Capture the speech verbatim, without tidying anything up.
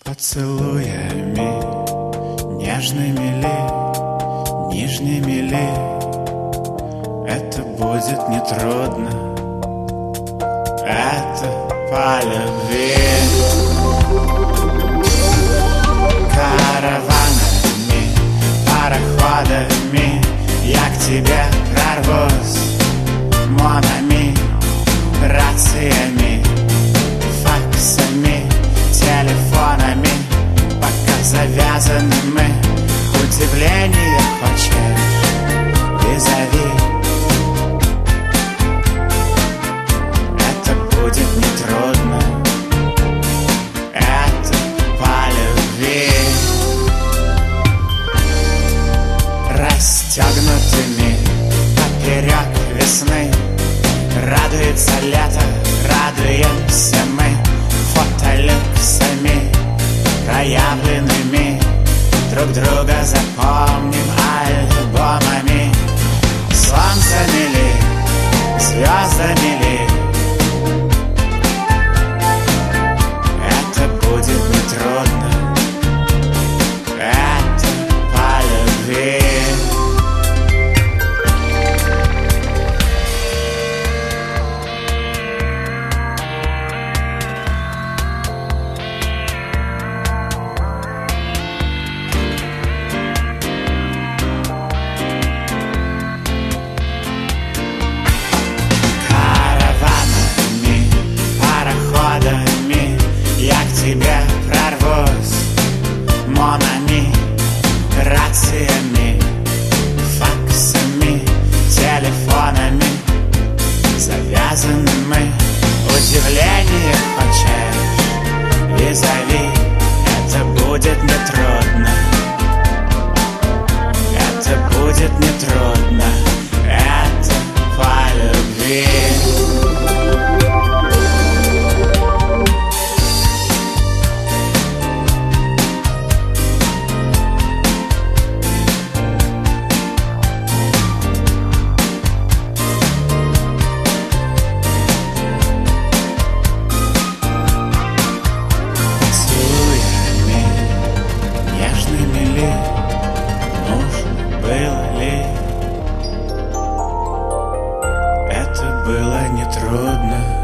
Поцелуями нежными ли, нижними ли, это будет нетрудно, это по любви. Караванами, пароходами я к тебе прорвусь, монами, рациями, факсами, телефонами, пока завязаны мы. Удивление хочешь, визави, это будет нетрудно, это по любви. Расстегнутыми поперек весны радуется лето, радуемся мы фотолюксами проявленными. Друг друга запомним альбомами, солнцами ли, звездами ли, это будет нетрудно, это по любви. Тебе прорвусь, монами, рациями, факсами, телефонами, завязаны мы. Удивление хочешь, визави, это будет нетрудно, это будет нетрудно, это по любви. Было ли это было нетрудно?